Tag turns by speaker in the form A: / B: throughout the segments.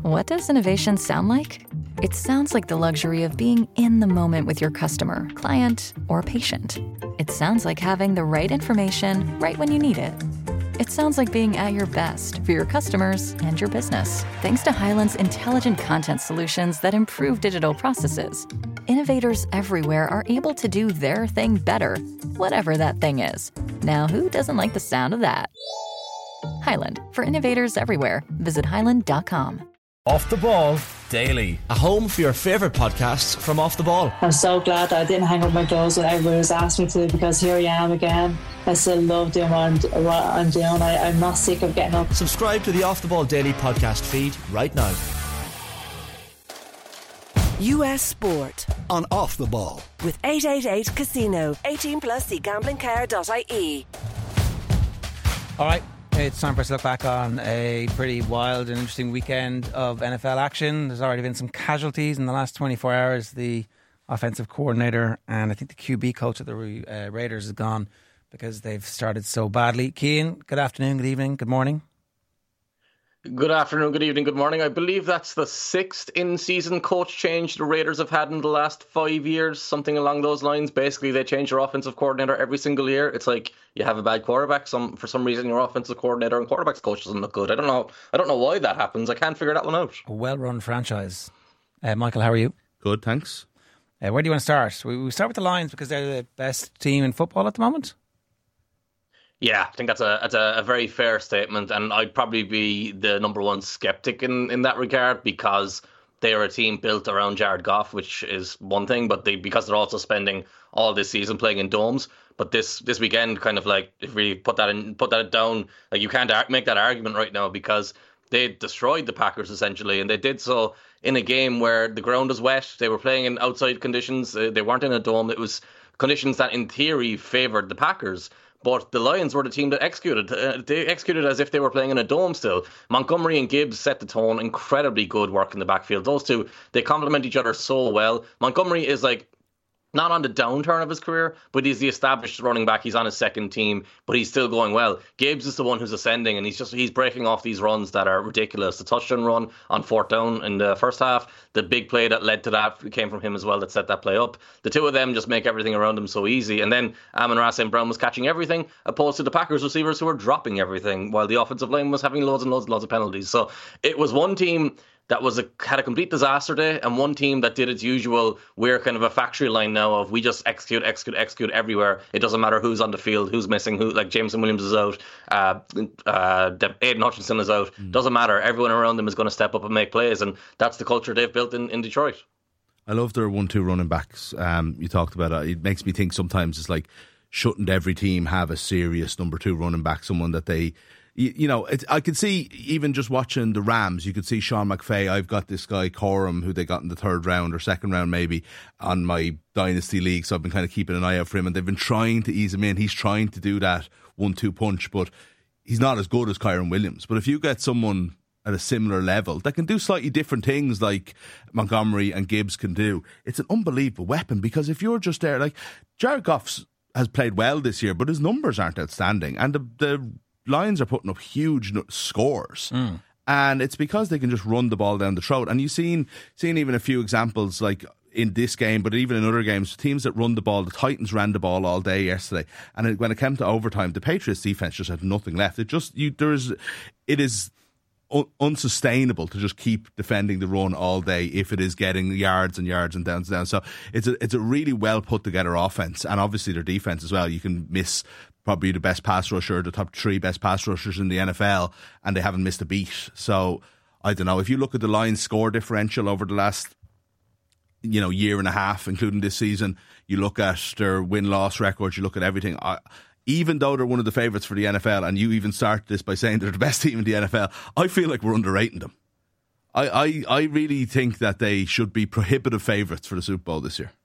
A: What does innovation sound like? It sounds like the luxury of being in the moment with your customer, client, or patient. It sounds like having the right information right when you need it. It sounds like being at your best for your customers and your business. Thanks to Hyland's intelligent content solutions that improve digital processes, innovators everywhere are able to do their thing better, whatever that thing is. Now, who doesn't like the sound of that? Hyland, for innovators everywhere. Visit hyland.com.
B: Off the Ball Daily.
C: A home for your favourite podcasts from Off the Ball.
D: I'm so glad that I didn't hang up my clothes when everybody was asking me to, because here I am again. I still love doing what I'm doing. I'm not sick of getting up.
C: Subscribe to the Off the Ball Daily podcast feed right now.
E: US Sport
F: on Off the Ball
E: with 888 Casino. 18 plus cgamblingcare.ie.
G: All right. It's time for us to look back on a pretty wild and interesting weekend of NFL action. There's already been some casualties in the last 24 hours. The offensive coordinator and I think the QB coach of the Raiders is gone because they've started so badly. Cian, good afternoon, good evening, good morning.
H: Good afternoon, good evening, good morning. I believe that's the 6th in-season coach change the Raiders have had in the last 5 years, something along those lines. Basically, they change their offensive coordinator every single year. It's like you have a bad quarterback. For some reason, your offensive coordinator and quarterback's coach doesn't look good. I don't know why that happens. I can't figure that one out.
G: A well-run franchise. Michael, how are you?
I: Good, thanks.
G: Where do you want to start? We start with the Lions because they're the best team in football at the moment.
H: Yeah, I think that's a very fair statement, and I'd probably be the number one skeptic in that regard, because they are a team built around Jared Goff, which is one thing, but because they're also spending all this season playing in domes. But this weekend, kind of like, if we put that down, like, you can't make that argument right now, because they destroyed the Packers essentially, and they did so in a game where the ground was wet. They were playing in outside conditions. They weren't in a dome. It was conditions that in theory favoured the Packers. But the Lions were the team that executed. They executed as if they were playing in a dome still. Montgomery and Gibbs set the tone. Incredibly good work in the backfield. Those two, they complement each other so well. Montgomery is like not on the downturn of his career, but he's the established running back. He's on his second team, but he's still going well. Gibbs is the one who's ascending, and he's breaking off these runs that are ridiculous. The touchdown run on 4th down in the first half, the big play that led to that came from him as well, that set that play up. The two of them just make everything around him so easy. And then Amon-Ra St. Brown was catching everything, opposed to the Packers receivers who were dropping everything, while the offensive line was having loads and loads of penalties. So it was one team that had a complete disaster day, and one team that did its usual. We're kind of a factory line now of we just execute everywhere. It doesn't matter who's on the field, who's missing, who, like Jameson Williams is out, Aiden Hutchinson is out. Doesn't matter. Everyone around them is going to step up and make plays, and that's the culture they've built in Detroit.
I: I love their 1-2 running backs. You talked about it. It makes me think sometimes it's like, shouldn't every team have a serious number 2 running back, someone that they... I could see, even just watching the Rams, you could see Sean McVay. I've got this guy, Corum, who they got in the 3rd round or 2nd round maybe, on my Dynasty League, so I've been kind of keeping an eye out for him, and they've been trying to ease him in. He's trying to do that 1-2 punch, but he's not as good as Kyron Williams. But if you get someone at a similar level that can do slightly different things like Montgomery and Gibbs can do, it's an unbelievable weapon, because if you're just there, like, Jared Goff has played well this year, but his numbers aren't outstanding, and the Lions are putting up huge scores, and it's because they can just run the ball down the throat. And you've seen even a few examples, like in this game, but even in other games, teams that run the ball. The Titans ran the ball all day yesterday, and when it came to overtime, the Patriots defense just had nothing left. It is unsustainable to just keep defending the run all day if it is getting yards and yards and downs and downs. So it's a really well put together offense, and obviously their defense as well. You can miss probably the best pass rusher, the top 3 best pass rushers in the NFL, and they haven't missed a beat. So I don't know, if you look at the Lions score differential over the last year and a half, including this season, you look at their win-loss records, you look at everything, even though they're one of the favourites for the NFL, and you even start this by saying they're the best team in the NFL, I feel like we're underrating them. I really think that they should be prohibitive favourites for the Super Bowl this year.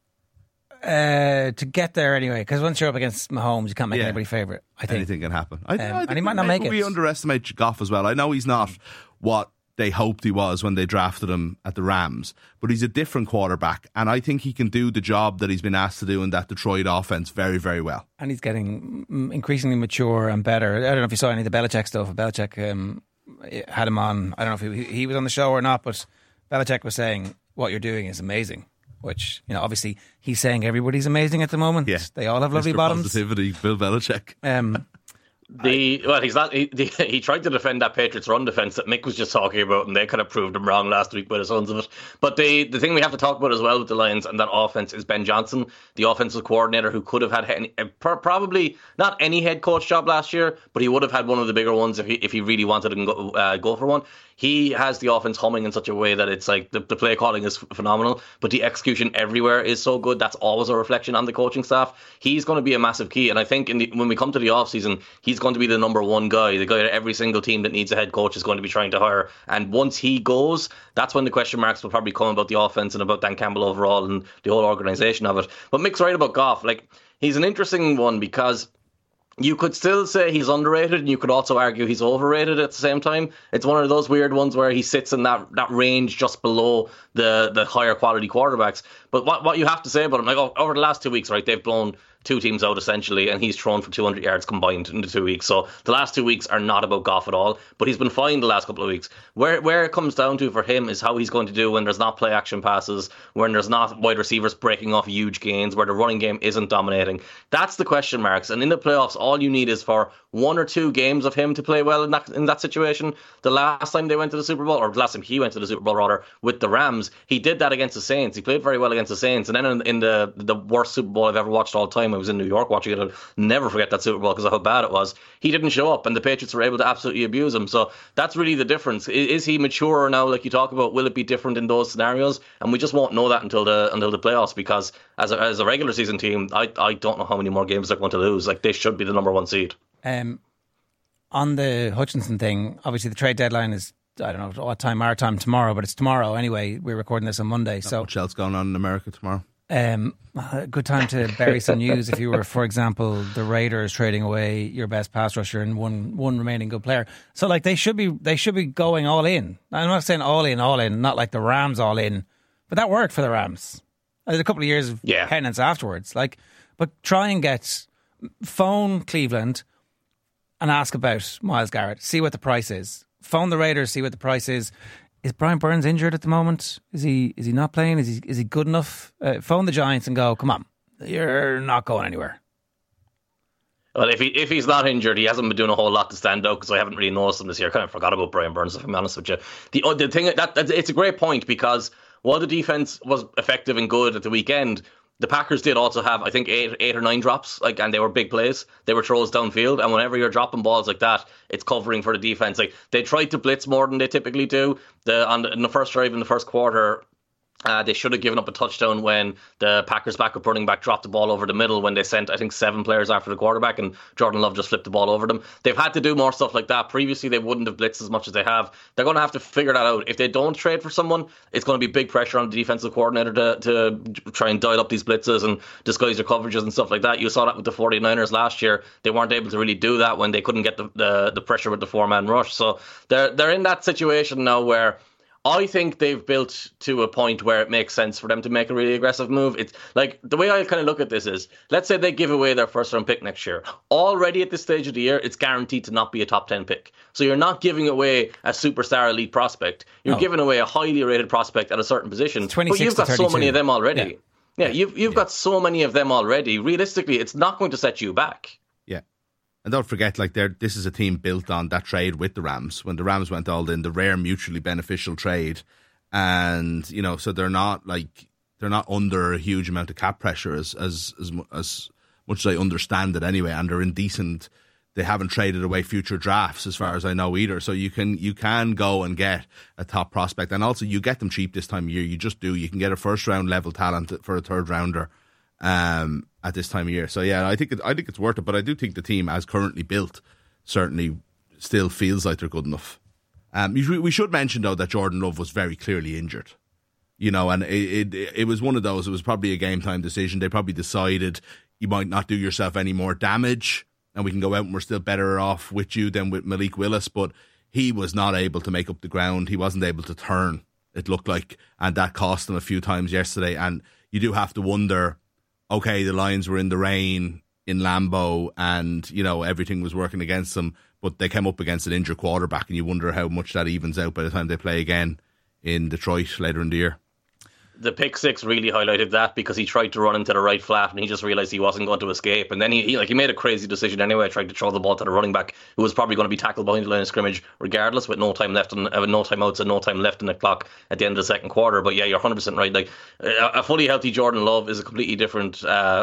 G: To get there anyway, because once you're up against Mahomes, you can't make anybody favourite. I think
I: anything can happen.
G: And he might not make it.
I: We underestimate Goff as well. I know he's not what they hoped he was when they drafted him at the Rams, but he's a different quarterback, and I think he can do the job that he's been asked to do in that Detroit offense very, very well.
G: And he's getting increasingly mature and better. I don't know if you saw any of the Belichick stuff. Belichick had him on. I don't know if he was on the show or not, but Belichick was saying what you're doing is amazing. Which, obviously he's saying everybody's amazing at the moment. Yeah. They all have lovely
I: Mr.
G: bottoms.
I: Positivity, Bill Belichick.
H: He's not. He tried to defend that Patriots run defense that Mick was just talking about, and they kind of proved him wrong last week by the sons of it. But the thing we have to talk about as well with the Lions and that offense is Ben Johnson, the offensive coordinator, who could have had probably not any head coach job last year, but he would have had one of the bigger ones if he really wanted to go for one. He has the offense humming in such a way that it's like the play calling is phenomenal, but the execution everywhere is so good. That's always a reflection on the coaching staff. He's going to be a massive key, and I think when we come to the offseason, he's going to be the number one guy, the guy that every single team that needs a head coach is going to be trying to hire. And once he goes, that's when the question marks will probably come about the offense and about Dan Campbell overall and the whole organisation of it. But Mick's right about Goff. Like, he's an interesting one because you could still say he's underrated, and you could also argue he's overrated at the same time. It's one of those weird ones where he sits in that range just below the higher quality quarterbacks. But what you have to say about him, like over the last 2 weeks, right, they've blown two teams out essentially, and he's thrown for 200 yards combined in the 2 weeks. So the last 2 weeks are not about Goff at all, but he's been fine the last couple of weeks. Where it comes down to for him is how he's going to do when there's not play action passes, when there's not wide receivers breaking off huge gains, where the running game isn't dominating. That's the question marks. And in the playoffs, all you need is for 1 or 2 games of him to play well in that situation. The last time they went to the Super Bowl, or the last time he went to the Super Bowl rather, with the Rams, he did that against the Saints. He played very well against the Saints. And then in the worst Super Bowl I've ever watched all time, I was in New York watching it. I'll never forget that Super Bowl because of how bad it was. He didn't show up, and the Patriots were able to absolutely abuse him. So that's really the difference. Is he mature now, like you talk about? Will it be different in those scenarios? And we just won't know that until the playoffs, because as a regular season team, I don't know how many more games they're going to lose. Like, they should be the number 1 seed.
G: On the Hutchinson thing, obviously the trade deadline is, I don't know what time our time tomorrow, but it's tomorrow anyway. We're recording this on Monday.
I: Not much else going on in America tomorrow.
G: A good time to bury some news if you were, for example, the Raiders trading away your best pass rusher and one remaining good player. So like they should be going all in. I'm not saying all in, not like the Rams all in, but that worked for the Rams. I did a couple of years of penance afterwards. But try and phone Cleveland and ask about Myles Garrett. See what the price is. Phone the Raiders. See what the price is. Is Brian Burns injured at the moment? Is he not playing? Is he good enough? Phone the Giants and go, come on, you're not going anywhere.
H: Well, if he's not injured, he hasn't been doing a whole lot to stand out, because I haven't really noticed him this year. I kind of forgot about Brian Burns, if I'm honest with you. The thing that it's a great point, because while the defense was effective and good at the weekend, the Packers did also have, I think, 8 or 9 drops, and they were big plays. They were throws downfield, and whenever you're dropping balls like that, it's covering for the defense. Like, they tried to blitz more than they typically do. In the first drive in the first quarter, they should have given up a touchdown when the Packers backup running back dropped the ball over the middle when they sent, I think, 7 players after the quarterback, and Jordan Love just flipped the ball over them. They've had to do more stuff like that. Previously, they wouldn't have blitzed as much as they have. They're going to have to figure that out. If they don't trade for someone, it's going to be big pressure on the defensive coordinator to try and dial up these blitzes and disguise their coverages and stuff like that. You saw that with the 49ers last year. They weren't able to really do that when they couldn't get the pressure with the 4-man rush. So they're in that situation now where I think they've built to a point where it makes sense for them to make a really aggressive move. It's like, the way I kind of look at this is, let's say they give away their first round pick next year. Already at this stage of the year, it's guaranteed to not be a top 10 pick. So you're not giving away a superstar elite prospect. You're giving away a highly rated prospect at a certain position.
G: But
H: you've got so many of them already. Yeah, you've got so many of them already. Realistically, it's not going to set you back.
I: Yeah. And don't forget, this is a team built on that trade with the Rams. When the Rams went all in, the rare mutually beneficial trade, and so they're not under a huge amount of cap pressure as much as I understand it anyway, and they're in decent. They haven't traded away future drafts as far as I know either. So you can go and get a top prospect, and also you get them cheap this time of year. You just do. You can get a first round level talent for a third rounder. At this time of year. So yeah, I think it's worth it, but I do think the team as currently built certainly still feels like they're good enough. We should mention though that Jordan Love was very clearly injured, and it was one of those, it was probably a game time decision. They probably decided you might not do yourself any more damage and we can go out and we're still better off with you than with Malik Willis, but he was not able to make up the ground. He wasn't able to turn, it looked like, and that cost him a few times yesterday. And you do have to wonder, okay, the Lions were in the rain, in Lambeau and, you know, everything was working against them, but they came up against an injured quarterback, and you wonder how much that evens out by the time they play again in Detroit later in the year.
H: The pick six really highlighted that, because he tried to run into the right flat and he just realised he wasn't going to escape. And then he made a crazy decision anyway, trying to throw the ball to the running back, who was probably going to be tackled behind the line of scrimmage regardless, with no time left, no timeouts and no time left in the clock at the end of the second quarter. But yeah, you're 100% right. Like, a fully healthy Jordan Love is a completely different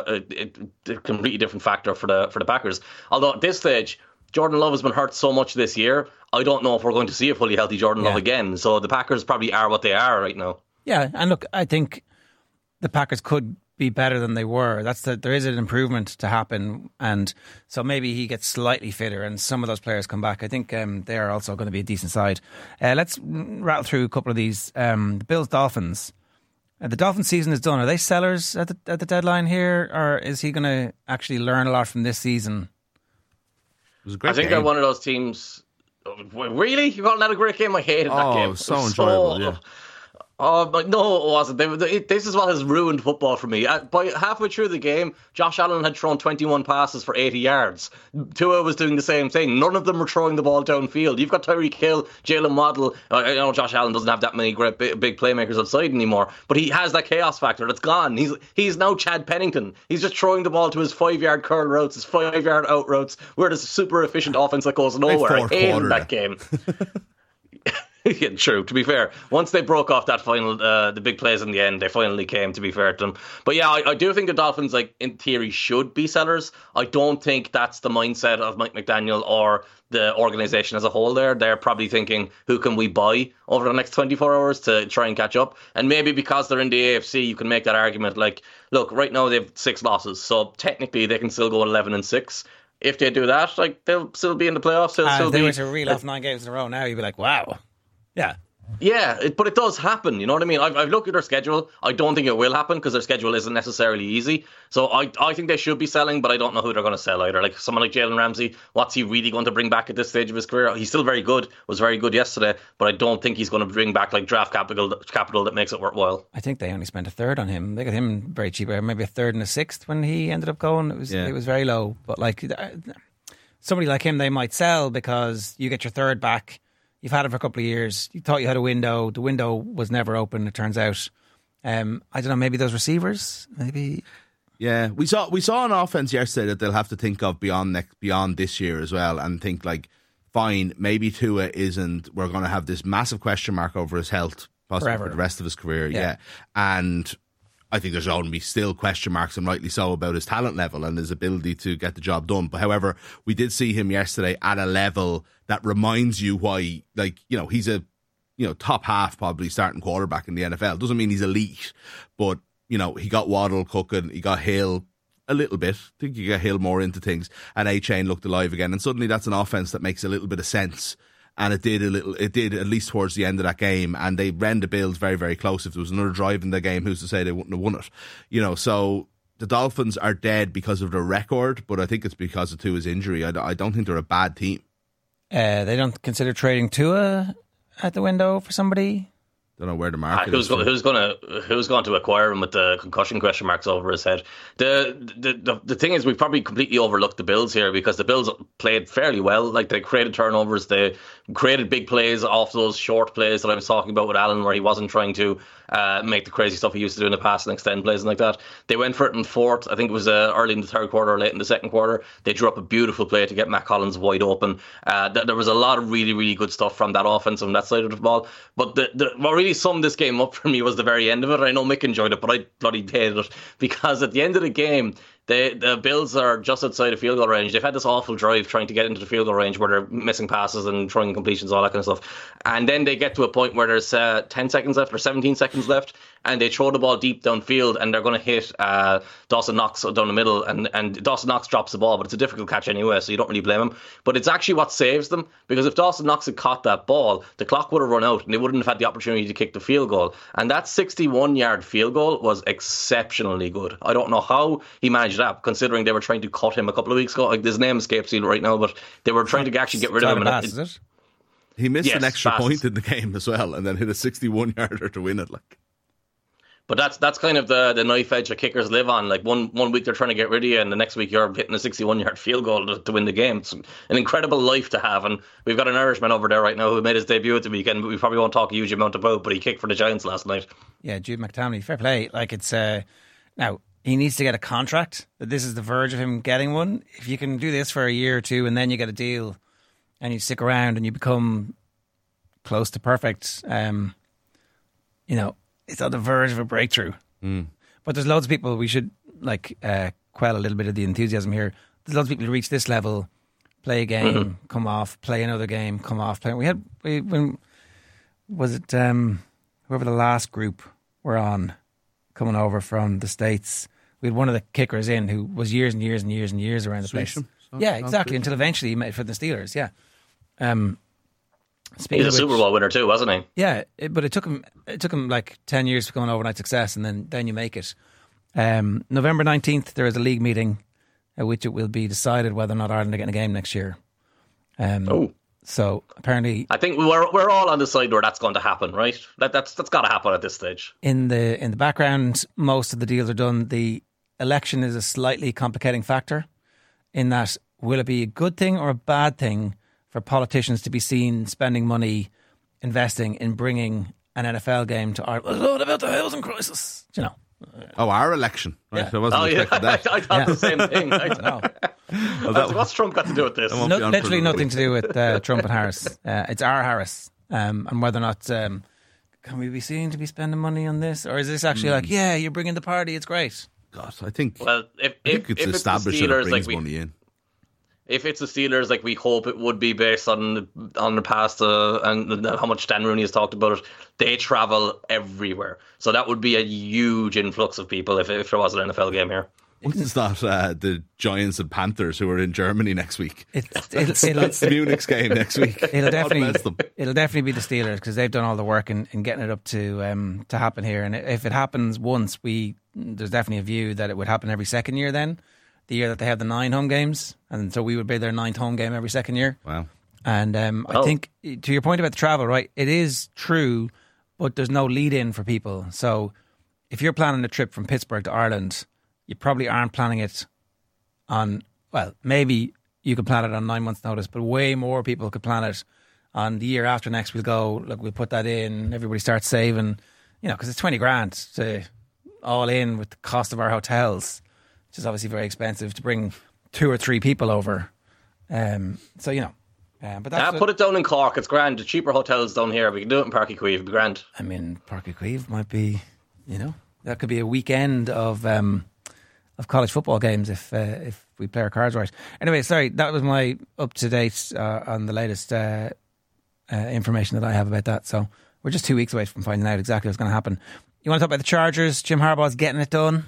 H: factor for the Packers. Although at this stage, Jordan Love has been hurt so much this year, I don't know if we're going to see a fully healthy Jordan Love again. So the Packers probably are what they are right now.
G: Yeah, and look, I think the Packers could be better than they were. There is an improvement to happen, and so maybe he gets slightly fitter and some of those players come back. I think they are also going to be a decent side. Let's rattle through a couple of these. The Bills-Dolphins. The Dolphins season is done. Are they sellers at the deadline here, or is he going to actually learn a lot from this season?
I: It was a great
H: I think
I: game.
H: they're one of those teams. Really? You called that a great game? I hated that game.
I: Oh, so enjoyable, yeah.
H: Oh, but no, it wasn't. This is what has ruined football for me. By halfway through the game, Josh Allen had thrown 21 passes for 80 yards. Tua was doing the same thing. None of them were throwing the ball downfield. You've got Tyreek Hill, Jalen Waddle. I know Josh Allen doesn't have that many great big playmakers outside anymore, but he has that chaos factor that's gone. He's now Chad Pennington. He's just throwing the ball to his 5-yard curl routes, his 5-yard out routes. We're this super efficient offense that goes nowhere. I hated that game. Yeah, true, to be fair. Once they broke off that final, the big plays in the end, they finally came, to be fair to them. But yeah, I do think the Dolphins, like, in theory, should be sellers. I don't think that's the mindset of Mike McDaniel or the organisation as a whole there. They're probably thinking, who can we buy over the next 24 hours to try and catch up? And maybe because they're in the AFC, you can make that argument, like, look, right now they have 6 losses, so technically they can still go 11-6. If they do that, like, they'll still be in the playoffs.
G: If they were to reel off 9 games in a row now, you'd be like, wow. Yeah,
H: but it does happen. You know what I mean? I've looked at their schedule. I don't think it will happen because their schedule isn't necessarily easy. So I think they should be selling, but I don't know who they're going to sell either. Like someone like Jalen Ramsey, what's he really going to bring back at this stage of his career? He's still very good, was very good yesterday, but I don't think he's going to bring back like draft capital that makes it worthwhile.
G: I think they only spent a third on him. They got him very cheap, maybe a third and a sixth when he ended up going. It was very low. But like somebody like him, they might sell because you get your third back. You've had it for a couple of years. You thought you had a window. The window was never open, it turns out. I don't know, maybe those receivers, maybe.
I: Yeah, we saw an offense yesterday that they'll have to think of beyond this year as well, and think like, fine, maybe Tua isn't. We're going to have this massive question mark over his health, possibly
G: forever,
I: for the rest of his career.
G: Yeah.
I: And I think there's going to be still question marks, and rightly so, about his talent level and his ability to get the job done. But however, we did see him yesterday at a level that reminds you why, like, you know, he's a, you know, top half probably starting quarterback in the NFL. Doesn't mean he's elite, but, you know, he got Waddle cooking, he got Hill a little bit. I think he got Hill more into things, and A-Chain looked alive again. And suddenly that's an offense that makes a little bit of sense. And it did at least towards the end of that game. And they ran the Bills very, very close. If there was another drive in the game, who's to say they wouldn't have won it? You know, so the Dolphins are dead because of their record, but I think it's because of Tua's injury. I don't think they're a bad team.
G: They don't consider trading Tua at the window for somebody?
I: Don't know where the market
H: is. Who's going to acquire him with the concussion question marks over his head? The thing is, we've probably completely overlooked the Bills here, because the Bills played fairly well. Like, they created turnovers, they created big plays off those short plays that I was talking about with Allen, where he wasn't trying to make the crazy stuff he used to do in the past and extend plays and like that. They went for it in fourth. I think it was early in the third quarter or late in the second quarter. They drew up a beautiful play to get Matt Collins wide open. There was a lot of really, really good stuff from that offense on that side of the ball. But what really summed this game up for me was the very end of it. I know Mick enjoyed it, but I bloody hated it, because at the end of the game, the Bills are just outside of field goal range. They've had this awful drive trying to get into the field goal range where they're missing passes and throwing completions, all that kind of stuff. And then they get to a point where there's 10 seconds left or 17 seconds left, and they throw the ball deep downfield, and they're going to hit Dawson Knox down the middle, and Dawson Knox drops the ball, but it's a difficult catch anyway, so you don't really blame him. But it's actually what saves them, because if Dawson Knox had caught that ball, the clock would have run out, and they wouldn't have had the opportunity to kick the field goal. And that 61-yard field goal was exceptionally good. I don't know how he managed that, considering they were trying to cut him a couple of weeks ago. Like, his name escapes you right now, but they were trying to actually get rid of him.
I: He missed an extra point in the game as well, and then hit a 61-yarder to win it. Like,
H: But that's kind of the knife edge that kickers live on. Like one week they're trying to get rid of you, and the next week you're hitting a 61-yard field goal to win the game. It's an incredible life to have. And we've got an Irishman over there right now who made his debut at the weekend, but we probably won't talk a huge amount about, but he kicked for the Giants last night.
G: Yeah, Jude McTominay, fair play. Like it's now he needs to get a contract. But this is the verge of him getting one. If you can do this for a year or two, and then you get a deal, and you stick around, and you become close to perfect, it's on the verge of a breakthrough. But there's loads of people, we should quell a little bit of the enthusiasm here. There's loads of people who reach this level, play a game, come off, play another game, come off. Whoever the last group were on coming over from the States, we had one of the kickers in who was years and years and years and years around the place. Yeah, exactly, until eventually he made it for the Steelers, yeah.
H: He's a Super Bowl winner too, wasn't he?
G: Yeah, but it took him like 10 years to become an overnight success, and then you make it. November 19th, there is a league meeting at which it will be decided whether or not Ireland are getting a game next year. So apparently,
H: I think we're all on the side where that's going to happen, right? That's got to happen at this stage.
G: In the background, most of the deals are done. The election is a slightly complicating factor in that will it be a good thing or a bad thing for politicians to be seen spending money, investing in bringing an NFL game to Ireland? What about the housing crisis?
I: Our election. Right?
G: Yeah.
I: I wasn't expecting that.
H: I thought the same thing. I don't know. What's Trump got to do with this?
G: Literally nothing to do with Trump and Harris. It's our Harris. And whether or not can we be seen to be spending money on this? Or is this actually you're bringing the party, it's great?
I: God, I think
H: if
I: it's established that it brings money in.
H: If it's the Steelers, like we hope it would be based on the past and how much Dan Rooney has talked about it, they travel everywhere. So that would be a huge influx of people if there was an NFL game here.
I: It's not the Giants and Panthers who are in Germany next week.
G: That's
I: the Munich's game next week.
G: It'll definitely be the Steelers because they've done all the work in getting it up to happen here. And if it happens once, there's definitely a view that it would happen every second year then. The year that they have the 9 home games, and so we would be their 9th home game every second year.
I: Wow.
G: And I think, to your point about the travel, right, it is true, but there's no lead-in for people. So if you're planning a trip from Pittsburgh to Ireland, you probably aren't planning it on, well, maybe you could plan it on 9 months' notice, but way more people could plan it on the year after next. We'll go, look, we'll put that in, everybody starts saving, because it's 20 grand to all in with the cost of our hotels, which is obviously very expensive to bring 2 or 3 people over. But that's
H: put it down in Cork. It's grand. The cheaper hotels down here. We can do it in Páirc Uí Chaoimh. It'd be grand.
G: I mean, Páirc Uí Chaoimh might be, that could be a weekend of college football games if we play our cards right. Anyway, sorry, that was my up to date on the latest information that I have about that. So we're just 2 weeks away from finding out exactly what's going to happen. You want to talk about the Chargers? Jim Harbaugh's getting it done.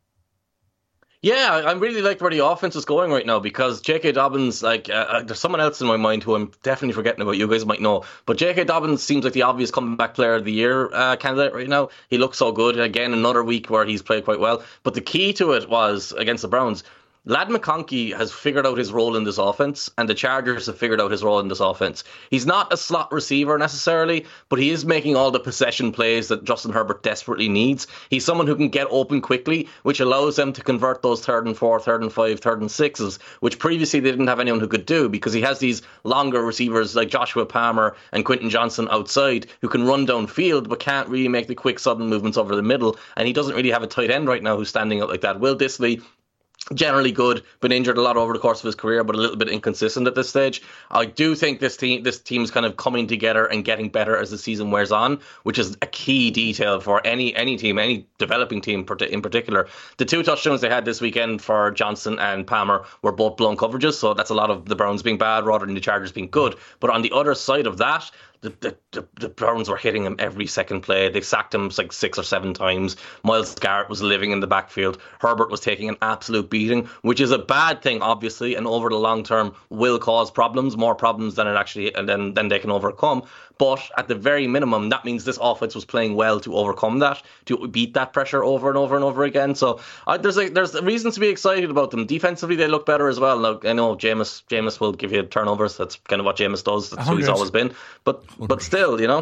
H: Yeah, I really like where the offense is going right now because J.K. Dobbins, there's someone else in my mind who I'm definitely forgetting about. You guys might know. But J.K. Dobbins seems like the obvious comeback player of the year candidate right now. He looks so good. Again, another week where he's played quite well. But the key to it was against the Browns. Ladd McConkey has figured out his role in this offense, and the Chargers have figured out his role in this offense. He's not a slot receiver necessarily, but he is making all the possession plays that Justin Herbert desperately needs. He's someone who can get open quickly, which allows them to convert those 3rd and 4, 3rd and 5, 3rd and 6s, which previously they didn't have anyone who could do because he has these longer receivers like Joshua Palmer and Quentin Johnson outside who can run downfield but can't really make the quick sudden movements over the middle, and he doesn't really have a tight end right now who's standing out like that. Will Dissly, generally good, been injured a lot over the course of his career, but a little bit inconsistent at this stage. I do think this team's kind of coming together and getting better as the season wears on, which is a key detail for any team, any developing team in particular. The 2 touchdowns they had this weekend for Johnson and Palmer were both blown coverages, so that's a lot of the Browns being bad rather than the Chargers being good. But on the other side of that, the Browns were hitting him every second play. They sacked him like 6 or 7 times. Myles Garrett was living in the backfield. Herbert was taking an absolute beating, which is a bad thing, obviously, and over the long term will cause problems, more problems than it actually than they can overcome. But at the very minimum, that means this offense was playing well to overcome that, to beat that pressure over and over and over again. So there's reasons to be excited about them. Defensively, they look better as well. Now, I know Jameis will give you turnovers. That's kind of what Jameis does. That's 100. Who he's always been. But still,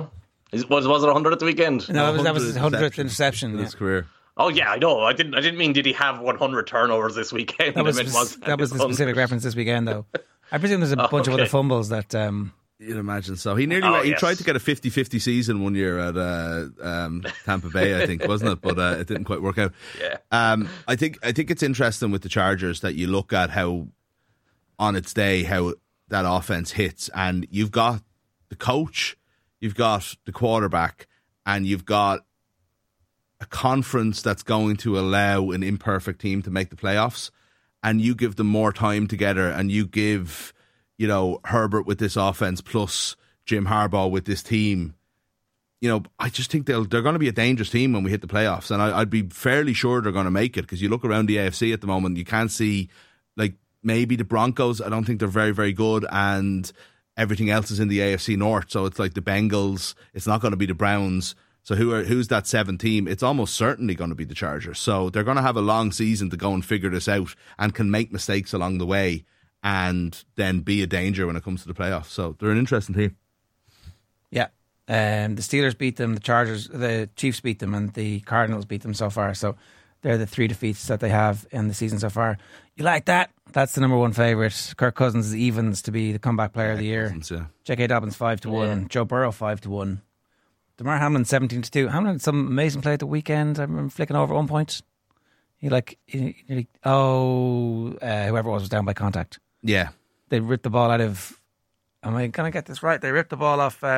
H: Was it 100 at the weekend?
G: No, that was his 100th interception
I: in his career.
H: Oh yeah, I know. I didn't mean did he have 100 turnovers this weekend?
G: That was the specific reference this weekend, though. I presume there's a bunch of other fumbles that.
I: You'd imagine so. He nearly he tried to get a 50-50 season one year at Tampa Bay, I think, wasn't it? But it didn't quite work out.
H: Yeah.
I: I think it's interesting with the Chargers that you look at how on its day how that offense hits, and you've got the coach, you've got the quarterback, and you've got a conference that's going to allow an imperfect team to make the playoffs, and you give them more time together, and you give, you know, Herbert with this offense plus Jim Harbaugh with this team. You know, I just think they're going to be a dangerous team when we hit the playoffs, and I'd be fairly sure they're going to make it, because you look around the AFC at the moment, you can't see, like, maybe the Broncos. I don't think they're very, very good, and everything else is in the AFC North, so it's like the Bengals. It's not going to be the Browns. So who's that 7th team? It's almost certainly going to be the Chargers. So they're going to have a long season to go and figure this out, and can make mistakes along the way and then be a danger when it comes to the playoffs. So they're an interesting team.
G: Yeah. The Steelers beat them, the Chiefs beat them, and the Cardinals beat them so far. So they're the 3 defeats that they have in the season so far. You like that? That's the number 1 favourite. Kirk Cousins is evens to be the comeback player of the year. J.K. Dobbins 5-1. Joe Burrow 5-1. Damar Hamlin 17-2. Hamlin had some amazing play at the weekend. I remember flicking over at one point. Whoever it was down by contact.
I: Yeah.
G: They ripped the ball out of. Am I going to get this right? They ripped the ball off.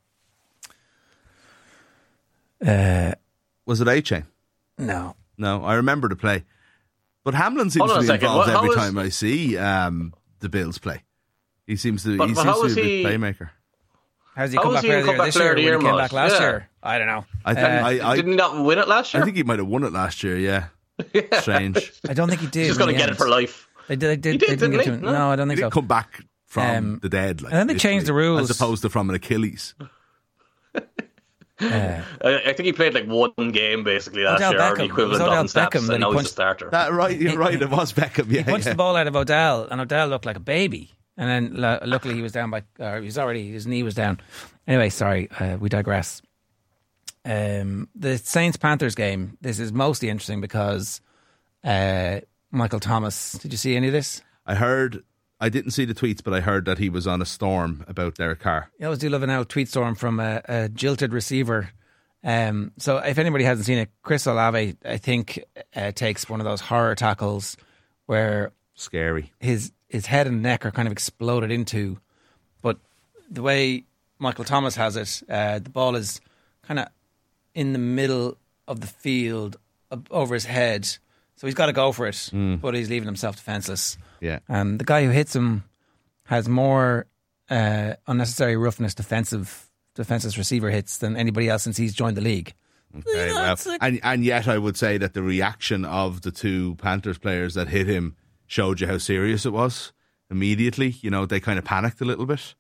I: Was it A-Chain?
G: No,
I: I remember the play. But Hamlin seems to be involved every time I see the Bills play. He seems to be a playmaker.
G: How's he come back player this year when he came back last year? I don't know.
H: Didn't he not win it last year?
I: I think he might have won it last year, yeah. Strange.
G: I don't think he did.
H: He's just going to get it for life.
G: They didn't get to him. No, I don't think so.
I: He didn't come back from the dead.
G: Like, and then they changed the rules.
I: As opposed to from an Achilles.
H: I think he played like one game basically last year, or the equivalent of stats, and now he's a starter.
I: You're right, it was Beckham. Yeah,
G: he punched the ball out of Odell, and Odell looked like a baby. And then luckily he was down his knee was down. Anyway, sorry, we digress. The Saints-Panthers game, this is mostly interesting because Michael Thomas, did you see any of this?
I: I didn't see the tweets, but I heard that he was on a storm about Derek Carr.
G: You always do love a tweet storm from a jilted receiver. So if anybody hasn't seen it, Chris Olave, I think, takes one of those horror tackles where
I: scary.
G: His head and neck are kind of exploded into, but the way Michael Thomas has it, the ball is kind of in the middle of the field over his head, so he's got to go for it, but he's leaving himself defenseless.
I: Yeah,
G: and the guy who hits him has more unnecessary roughness defensive receiver hits than anybody else since he's joined the league.
I: Okay, well, and yet I would say that the reaction of the 2 Panthers players that hit him showed you how serious it was immediately. You know, they kind of panicked a little bit.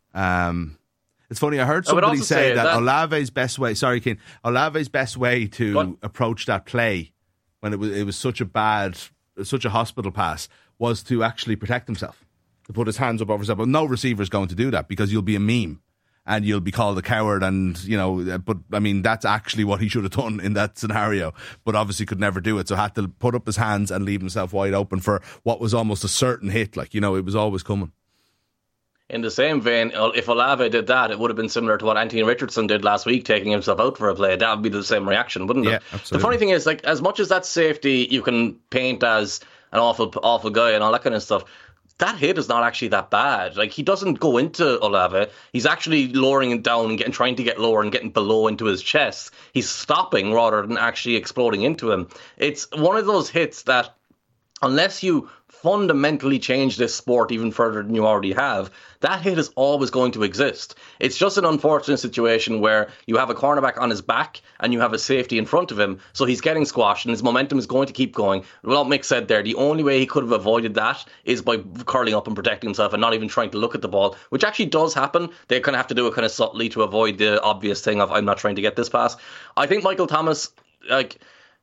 I: It's funny, I heard somebody say that Olave's best way, Olave's best way to approach that play when it was such a hospital pass was to actually protect himself, to put his hands up over himself. But no receiver's going to do that because you'll be a meme and you'll be called a coward, and you know, but I mean, that's actually what he should have done in that scenario, but obviously could never do it, so had to put up his hands and leave himself wide open for what was almost a certain hit. Like, you know, it was always coming.
H: In the same vein, if Olave did that, it would have been similar to what Anthony Richardson did last week, taking himself out for a play. That would be the same reaction, wouldn't it?
I: Yeah, absolutely.
H: The funny thing is, like, as much as that safety you can paint as an awful guy and all that kind of stuff, that hit is not actually that bad. Like, he doesn't go into Olave. He's actually lowering it down and trying to get lower and getting below into his chest. He's stopping rather than actually exploding into him. It's one of those hits that, unless you fundamentally change this sport even further than you already have, that hit is always going to exist. It's just an unfortunate situation where you have a cornerback on his back and you have a safety in front of him, so he's getting squashed and his momentum is going to keep going. What Mick said there, the only way he could have avoided that is by curling up and protecting himself and not even trying to look at the ball, which actually does happen. They kind of have to do it kind of subtly to avoid the obvious thing of, I'm not trying to get this pass. I think Michael Thomas, like,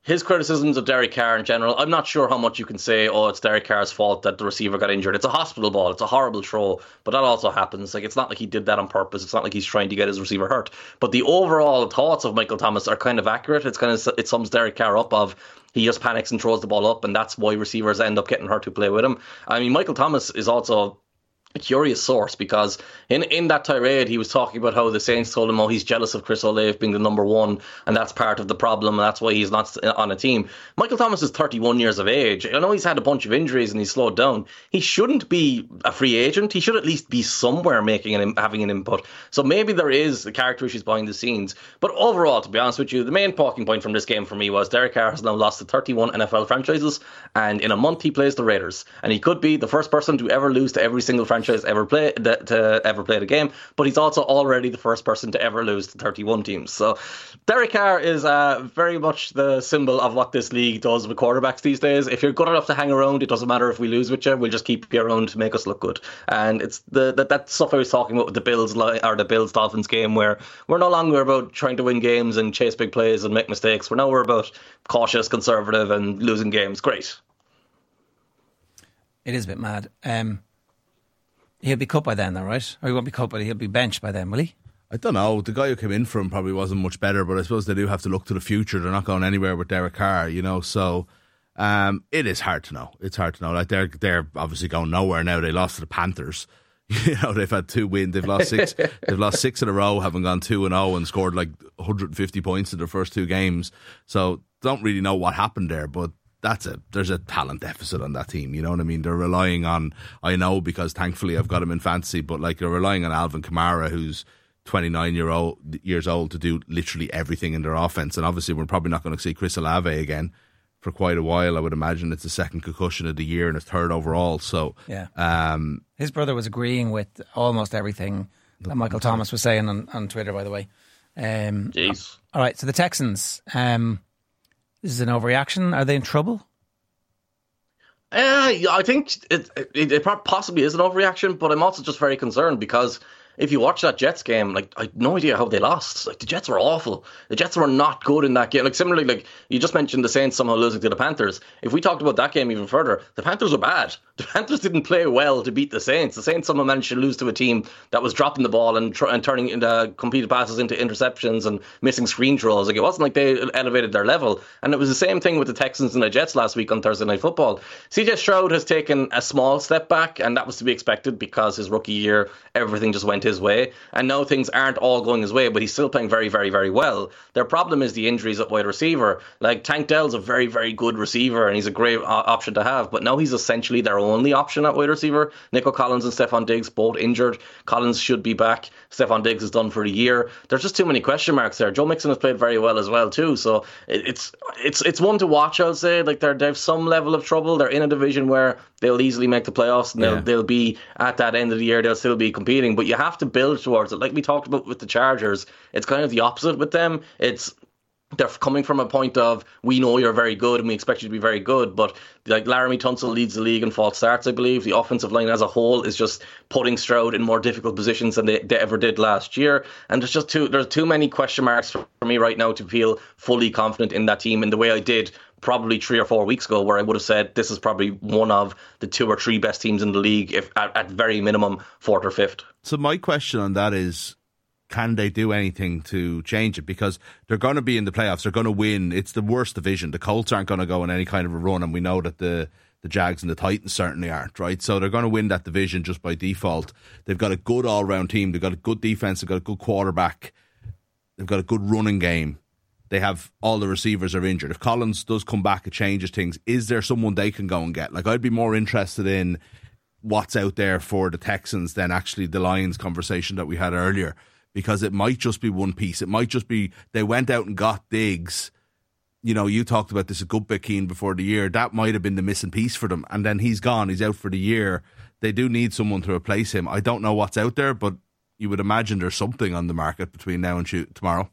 H: his criticisms of Derek Carr in general, I'm not sure how much you can say, oh, it's Derek Carr's fault that the receiver got injured. It's a hospital ball. It's a horrible throw, but that also happens. Like, it's not like he did that on purpose. It's not like he's trying to get his receiver hurt. But the overall thoughts of Michael Thomas are kind of accurate. It sums Derek Carr up of he just panics and throws the ball up, and that's why receivers end up getting hurt who play with him. I mean, Michael Thomas is also a curious source, because in that tirade he was talking about how the Saints told him, oh, he's jealous of Chris Olave being the number one and that's part of the problem and that's why he's not on a team. Michael Thomas is 31 years of age. I know he's had a bunch of injuries and he's slowed down. He shouldn't be a free agent. He should at least be somewhere having an input. So maybe there is a character issues behind the scenes. But overall, to be honest with you, the main talking point from this game for me was Derek Carr has now lost to 31 NFL franchises, and in a month he plays the Raiders, and he could be the first person to ever lose to every single franchise ever played a game, but he's also already the first person to ever lose to 31 teams. So Derek Carr is very much the symbol of what this league does with quarterbacks these days. If you're good enough to hang around, it doesn't matter if we lose with you, we'll just keep you around to make us look good. And it's that stuff I was talking about with the Bills-Dolphins game, where we're no longer about trying to win games and chase big plays and make mistakes. We're about cautious, conservative, and losing games. Great.
G: It is a bit mad. He'll be cut by then, though, right? Or he won't be cut, but he'll be benched by then, will he?
I: I don't know. The guy who came in for him probably wasn't much better, but I suppose they do have to look to the future. They're not going anywhere with Derek Carr, so it is hard to know. It's hard to know. Like, they're obviously going nowhere now. They lost to the Panthers. They've had 2 wins. They've lost 6. They've lost 6 in a row, having gone 2-0 and scored like 150 points in their first 2 games. So don't really know what happened there, but there's a talent deficit on that team, you know what I mean? They're relying on, I know because thankfully I've got him in fantasy, but like they're relying on Alvin Kamara, who's 29 years old, to do literally everything in their offense. And obviously we're probably not going to see Chris Olave again for quite a while. I would imagine it's the second concussion of the year and a third overall. So
G: yeah, his brother was agreeing with almost everything that Michael Thomas was saying on Twitter, by the way.
H: Jeez.
G: All right, so the Texans, this is an overreaction. Are they in trouble?
H: I think it possibly is an overreaction, but I'm also just very concerned because if you watch that Jets game, like, I had no idea how they lost. Like, the Jets were awful. The Jets were not good in that game. Like, similarly, like, you just mentioned the Saints somehow losing to the Panthers. If we talked about that game even further, the Panthers were bad. The Panthers didn't play well to beat the Saints. The Saints somehow managed to lose to a team that was dropping the ball and turning into completed passes into interceptions and missing screen throws. Like, it wasn't like they elevated their level. And it was the same thing with the Texans and the Jets last week on Thursday Night Football. CJ Stroud has taken a small step back, and that was to be expected because his rookie year, everything just went his way, and now things aren't all going his way, but he's still playing very, very, very well. Their problem is the injuries at wide receiver. Like, Tank Dell's a very, very good receiver, and he's a great option to have, but now he's essentially their only option at wide receiver. Nico Collins and Stephon Diggs both injured. Collins should be back. Stephon Diggs is done for the year. There's just too many question marks there. Joe Mixon has played very well as well too, so it's one to watch, I'll say. Like, they have some level of trouble. They're in a division where they'll easily make the playoffs, and they'll be at that end of the year, they'll still be competing, but you have to build towards it. Like we talked about with the Chargers, it's kind of the opposite with them. They're coming from a point of, we know you're very good and we expect you to be very good, but like Laramie Tunsil leads the league in false starts, I believe. The offensive line as a whole is just putting Stroud in more difficult positions than they ever did last year, and there's too many question marks for me right now to feel fully confident in that team in the way I did probably 3 or 4 weeks ago, where I would have said this is probably one of the 2 or 3 best teams in the league, if at very minimum 4th or 5th.
I: So my question on that is, can they do anything to change it? Because they're going to be in the playoffs. They're going to win. It's the worst division. The Colts aren't going to go on any kind of a run, and we know that the Jags and the Titans certainly aren't, right? So they're going to win that division just by default. They've got a good all-round team. They've got a good defense. They've got a good quarterback. They've got a good running game. They have all the receivers are injured. If Collins does come back, it changes things. Is there someone they can go and get? Like, I'd be more interested in what's out there for the Texans than actually the Lions conversation that we had earlier, because it might just be one piece. It might just be they went out and got Diggs. You know, you talked about this a good bit, Keane, before the year. That might have been the missing piece for them. And then he's gone. He's out for the year. They do need someone to replace him. I don't know what's out there, but you would imagine there's something on the market between now and tomorrow.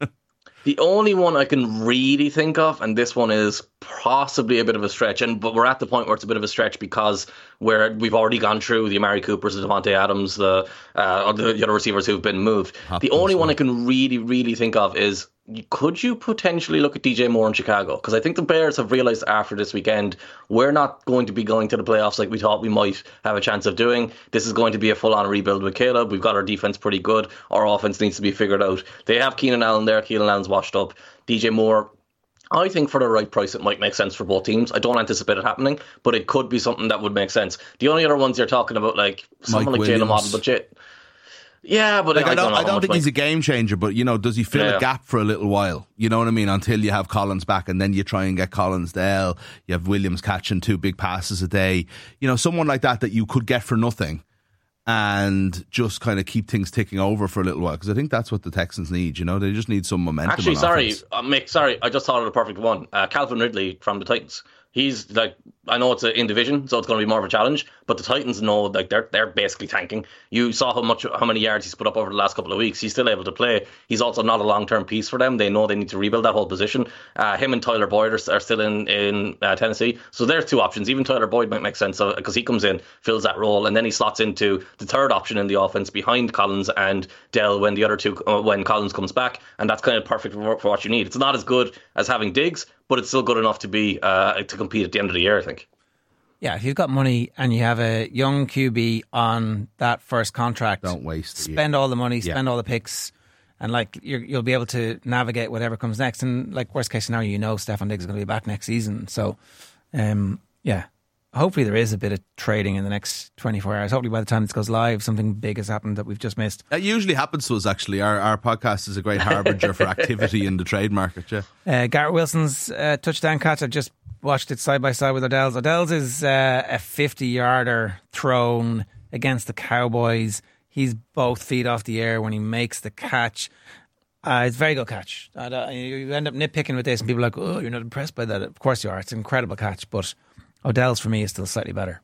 H: The only one I can really think of, and this one is possibly a bit of a stretch, but we're at the point where it's a bit of a stretch because we've already gone through the Amari Coopers, the Devontae Adams, the other receivers who've been moved. The only one I can really, really think of is could you potentially look at DJ Moore in Chicago? Because I think the Bears have realised after this weekend, we're not going to be going to the playoffs like we thought we might have a chance of doing. This is going to be a full-on rebuild with Caleb. We've got our defence pretty good. Our offence needs to be figured out. They have Keenan Allen there. Keenan Allen's washed up. DJ Moore, I think for the right price, it might make sense for both teams. I don't anticipate it happening, but it could be something that would make sense. The only other ones you're talking about, like someone like Jalen Waddle, but yeah, but
I: like, I don't think he's a game changer, but does he fill a gap for a little while? You know what I mean? Until you have Collins back, and then you try and get Collins there. You have Williams catching 2 big passes a day. Someone like that you could get for nothing and just kind of keep things ticking over for a little while, because I think that's what the Texans need. They just need some momentum.
H: Actually, Mick, I just thought of the perfect one. Calvin Ridley from the Titans. He's like, I know it's in division, so it's going to be more of a challenge, but the Titans know like they're basically tanking. You saw how many yards he's put up over the last couple of weeks. He's still able to play. He's also not a long-term piece for them. They know they need to rebuild that whole position. Him and Tyler Boyd are still in Tennessee, so there's 2 options. Even Tyler Boyd might make sense because he comes in, fills that role, and then he slots into the third option in the offense behind Collins and Dell when the other 2 when Collins comes back, and that's kind of perfect for what you need. It's not as good as having Diggs, but it's still good enough to be to compete at the end of the year, I think.
G: Yeah, if you've got money and you have a young QB on that first contract,
I: don't waste it.
G: Spend all the money, spend all the picks, and like you'll be able to navigate whatever comes next. And like worst case scenario, Stephon Diggs is going to be back next season. So, hopefully there is a bit of trading in the next 24 hours. Hopefully by the time this goes live, something big has happened that we've just missed.
I: That usually happens to us, actually. Our podcast is a great harbinger for activity in the trade market,
G: Garrett Wilson's touchdown catch, I've just watched it side by side with Odell's. Odell's is a 50-yarder thrown against the Cowboys. He's both feet off the air when he makes the catch. It's a very good catch. You end up nitpicking with this and people are like, oh, you're not impressed by that. Of course you are. It's an incredible catch, but Odell's for me is still slightly better.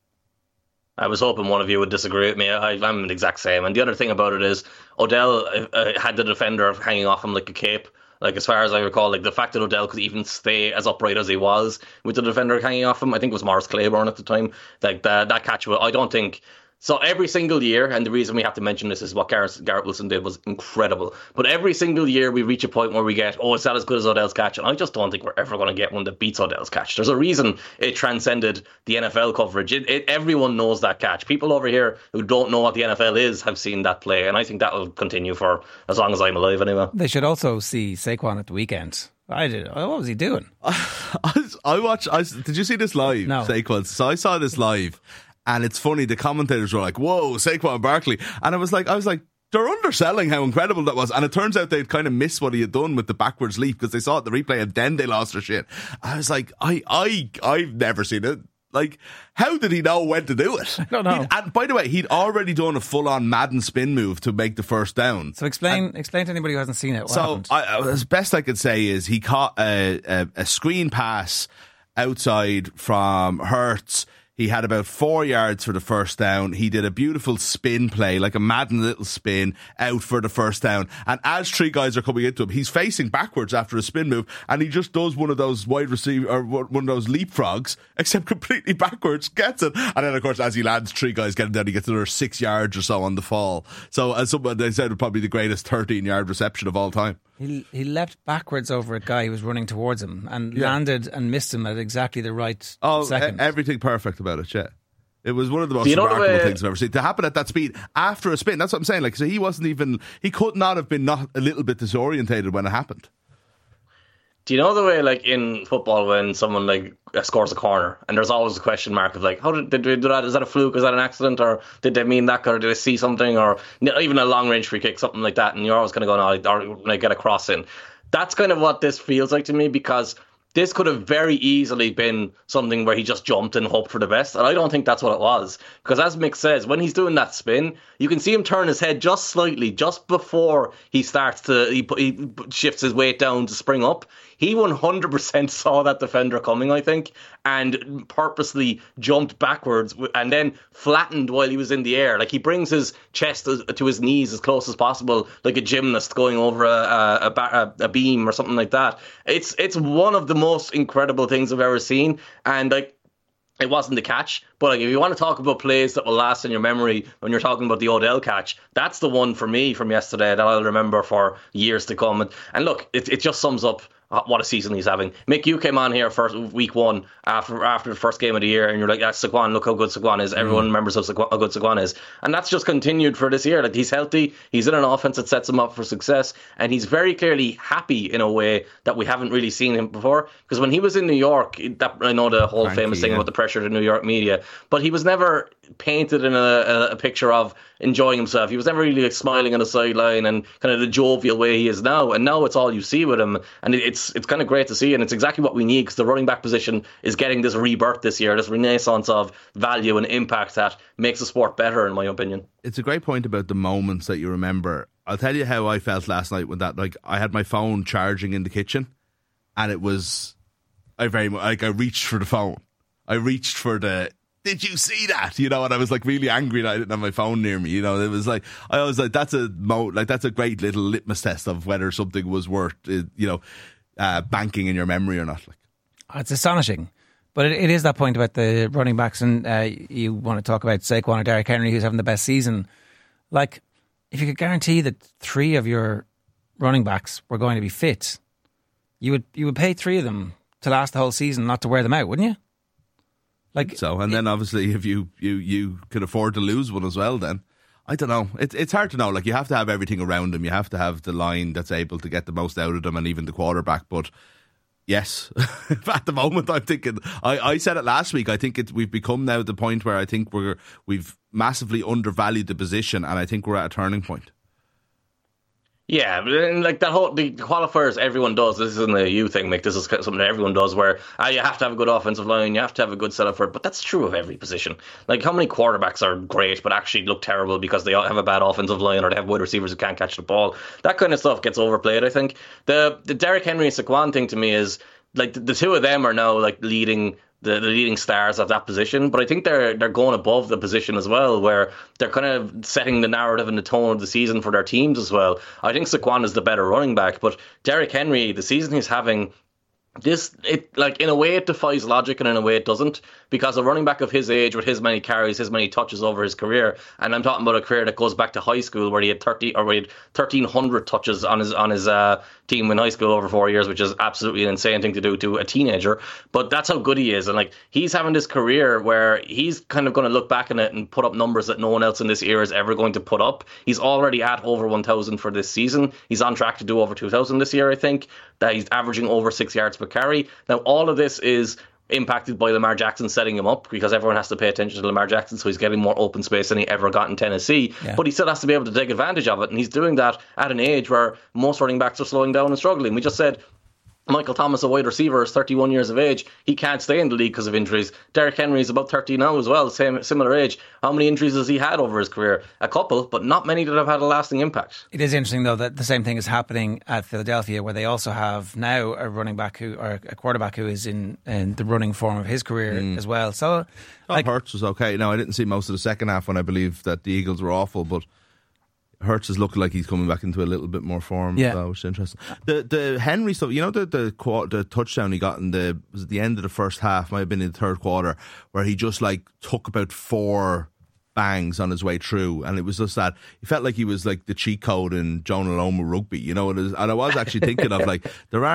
H: I was hoping one of you would disagree with me. I'm the exact same. And the other thing about it is Odell had the defender hanging off him like a cape. Like, as far as I recall, like the fact that Odell could even stay as upright as he was with the defender hanging off him, I think it was Morris Claiborne at the time. Like that catch, I don't think. So every single year, and the reason we have to mention this is what Garrett Wilson did was incredible. But every single year we reach a point where we get, it's not as good as Odell's catch. And I just don't think we're ever going to get one that beats Odell's catch. There's a reason it transcended the NFL coverage. Everyone knows that catch. People over here who don't know what the NFL is have seen that play. And I think that will continue for as long as I'm alive anyway.
G: They should also see Saquon at the weekend. I did. What was he doing?
I: Did you see this live?
G: No.
I: Saquon. So I saw this live. And it's funny, the commentators were like, whoa, Saquon Barkley. And I was like, they're underselling how incredible that was. And it turns out they'd kind of missed what he had done with the backwards leap because they saw it the replay and then they lost their shit. I was like, I've never seen it. Like, how did he know when to do it?
G: I don't know.
I: And by the way, he'd already done a full-on Madden spin move to make the first down.
G: So explain to anybody who hasn't seen it. What happened?
I: As best I could say is he caught a screen pass outside from Hurts. He had about 4 yards for the first down. He did a beautiful spin play, like a Madden little spin, out for the first down. And as 3 guys are coming into him, he's facing backwards after a spin move, and he just does one of those wide receiver or one of those leapfrogs, except completely backwards, gets it. And then, of course, as he lands, 3 guys get him down. He gets another 6 yards or so on the fall. So, as someone they said, probably the greatest 13-yard reception of all time.
G: He leapt backwards over a guy who was running towards him and landed and missed him at exactly the right second.
I: Everything perfect about it, yeah. It was one of the most remarkable things I've ever seen. To happen at that speed after a spin, that's what I'm saying. Like, so he could not have been not a little bit disorientated when it happened.
H: Do you know the way, like, in football when someone, like, scores a corner and there's always a question mark of, like, how did they do that? Is that a fluke? Is that an accident? Or did they mean that? Or did they see something? Or even a long-range free kick, something like that, and you're always going to go, or when I get a cross in. That's kind of what this feels like to me, because this could have very easily been something where he just jumped and hoped for the best. And I don't think that's what it was. Because as Mick says, when he's doing that spin, you can see him turn his head just slightly, just before he starts to, he shifts his weight down to spring up. He 100% saw that defender coming, I think, and purposely jumped backwards and then flattened while he was in the air. Like, he brings his chest to his knees as close as possible, like a gymnast going over a beam or something like that. It's one of the most incredible things I've ever seen. And, like, it wasn't the catch. But like, if you want to talk about plays that will last in your memory when you're talking about the Odell catch, that's the one for me from yesterday that I'll remember for years to come. And look, it just sums up what a season he's having. Mick, you came on here for week one after the first game of the year, and you're like, that's Saquon, look how good Saquon is. Everyone remembers how good Saquon is. And that's just continued for this year. Like, he's healthy, he's in an offense that sets him up for success, and he's very clearly happy in a way that we haven't really seen him before. Because when he was in New York, I know the whole famous thing about the pressure of the New York media, but he was never painted in a picture of enjoying himself. He was never really like smiling on the sideline and kind of the jovial way he is now. And now it's all you see with him, and it's kind of great to see, and it's exactly what we need, because the running back position is getting this rebirth this year, this renaissance of value and impact that makes the sport better, in my opinion.
I: It's a great point about the moments that you remember. I'll tell you how I felt last night with that. Like, I had my phone charging in the kitchen, and it was, I reached for the phone. I reached for the, did you see that? You know, and I was like really angry that I didn't have my phone near me. You know, it was like, I was like, that's a great little litmus test of whether something was worth, banking in your memory or not. Like,
G: it's astonishing. But it is that point about the running backs, and you want to talk about Saquon or Derrick Henry, who's having the best season. Like, if you could guarantee that 3 of your running backs were going to be fit, you would pay 3 of them to last the whole season, not to wear them out, wouldn't you? Like,
I: so, and then obviously if you could afford to lose one as well, then I don't know. It's hard to know. Like, you have to have everything around them. You have to have the line that's able to get the most out of them, and even the quarterback. But yes, at the moment, I'm thinking. I said it last week. I think we've become now the point where I think we've massively undervalued the position, and I think we're at a turning point.
H: Yeah, like the qualifiers everyone does. This isn't a you thing, Mick. This is something that everyone does, where you have to have a good offensive line, you have to have a good setup for it. But that's true of every position. Like, how many quarterbacks are great but actually look terrible because they have a bad offensive line, or they have wide receivers who can't catch the ball? That kind of stuff gets overplayed, I think. The Derrick Henry and Saquon thing to me is like the two of them are now like leading the leading stars of that position, but I think they're going above the position as well, where they're kind of setting the narrative and the tone of the season for their teams as well. I think Saquon is the better running back, but Derrick Henry, the season he's having, in a way it defies logic, and in a way it doesn't, because a running back of his age, with his many carries, his many touches over his career, and I'm talking about a career that goes back to high school, where he had 1,300 touches on his team in high school over 4 years, which is absolutely an insane thing to do to a teenager. But that's how good he is, and like, he's having this career where he's kind of going to look back on it and put up numbers that no one else in this era is ever going to put up. He's already at over 1,000 for this season. He's on track to do over 2,000 this year, I think. That he's averaging over 6 yards per carry. Now, all of this is impacted by Lamar Jackson setting him up, because everyone has to pay attention to Lamar Jackson, so he's getting more open space than he ever got in Tennessee. Yeah. But he still has to be able to take advantage of it, and he's doing that at an age where most running backs are slowing down and struggling. We just said Michael Thomas, a wide receiver, is 31 years of age. He can't stay in the league because of injuries. Derrick Henry is about 30 now as well, similar age. How many injuries has he had over his career? A couple, but not many that have had a lasting impact.
G: It is interesting, though, that the same thing is happening at Philadelphia, where they also have now a quarterback who is in the running form of his career as well. So,
I: Hurts was okay. Now, I didn't see most of the second half when I believe that the Eagles were awful, but Hurts is looking like he's coming back into a little bit more form, which is interesting. The Henry stuff, you know, the touchdown he got was at the end of the first half, might have been in the third quarter, where he just like took about 4 bangs on his way through, and it was just that he felt like he was like the cheat code in Jonah Loma rugby, you know. And I was actually thinking of like,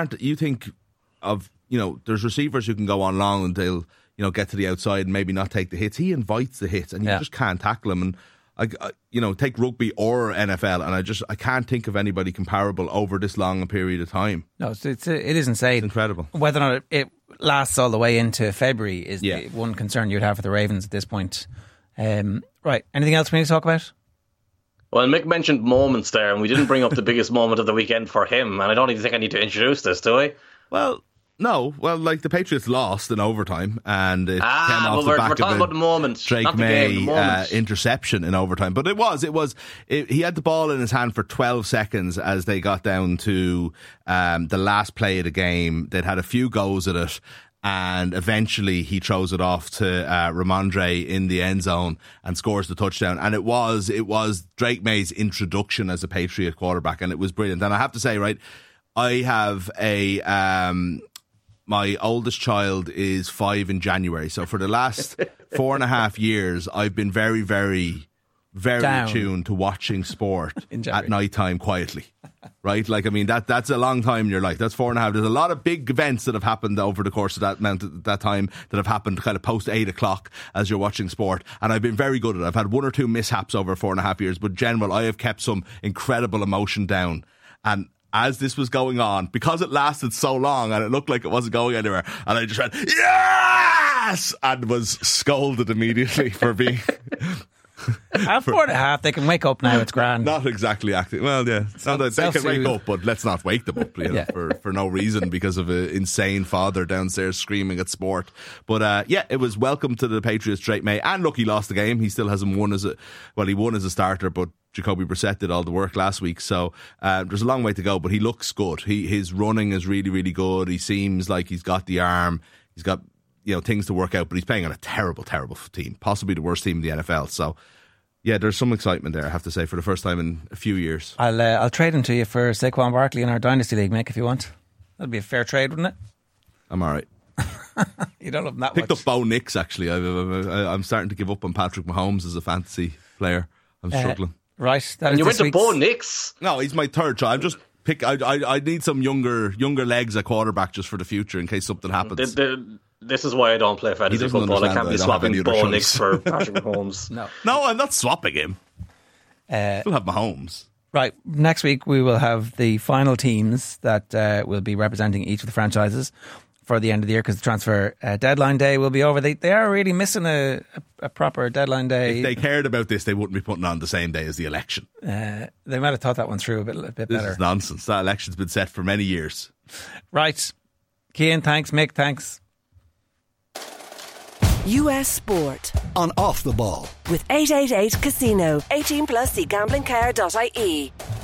I: there's receivers who can go on long and they'll, you know, get to the outside and maybe not take the hits. He invites the hits, and you just can't tackle him. And take rugby or NFL, and I can't think of anybody comparable over this long a period of time.
G: No, it is insane.
I: It's incredible.
G: Whether or not it lasts all the way into February is the one concern you'd have for the Ravens at this point. Right, anything else we need to talk about?
H: Well, Mick mentioned moments there, and we didn't bring up the biggest moment of the weekend for him, and I don't even think I need to introduce this, do I?
I: Well, no. Well, like, the Patriots lost in overtime, and it came off the back of
H: about the moment,
I: Drake May interception in overtime. But he had the ball in his hand for 12 seconds as they got down to the last play of the game. They'd had a few goes at it, and eventually he throws it off to Ramondre in the end zone and scores the touchdown. And it was Drake May's introduction as a Patriot quarterback, and it was brilliant. And I have to say, right, I have my oldest child is 5 in January. So for the last 4.5 years, I've been very, very, very attuned to watching sport at night time quietly. Right? Like, I mean, that's a long time in your life. That's 4.5. There's a lot of big events that have happened over the course of that time that have happened kind of post 8 o'clock as you're watching sport. And I've been very good at it. I've had 1 or 2 mishaps over 4.5 years, but in general, I have kept some incredible emotion down. And as this was going on, because it lasted so long and it looked like it wasn't going anywhere, and I just went, yes! And was scolded immediately for being...
G: At 4.5, they can wake up now. It's grand.
I: Not exactly acting. Well, yeah, they can wake up, but let's not wake them up for no reason because of an insane father downstairs screaming at sport. But it was welcome to the Patriots, Drake May, and look, he lost the game. He still hasn't won he won as a starter, but Jacoby Brissett did all the work last week. So there's a long way to go, but he looks good. His running is really, really good. He seems like he's got the arm. He's got things to work out, but he's playing on a terrible, terrible team, possibly the worst team in the NFL. So, yeah, there's some excitement there, I have to say, for the first time in a few years. I'll trade him to you for Saquon Barkley in our Dynasty League, Mick, if you want. That'd be a fair trade, wouldn't it? I'm all right. You don't love him that much. Picked up Bo Nix, actually. I'm starting to give up on Patrick Mahomes as a fantasy player. I'm struggling. Right. And you went to Bo Nix? No, he's my third child. I'm just... I need some younger legs at quarterback just for the future in case something happens. This is why I don't play fantasy football. I can't be swapping Bo Nix for Patrick Mahomes. No, I'm not swapping him. Still have Mahomes. Right. Next week we will have the final teams that will be representing each of the franchises for the end of the year, because the transfer deadline day will be over. They are really missing a proper deadline day. If they cared about this, they wouldn't be putting on the same day as the election. They might have thought that one through a bit better. This is nonsense. That election's been set for many years. Right. Cian, thanks. Mick, thanks. US Sport on Off the Ball with 888 Casino. 18+, see gamblingcare.ie.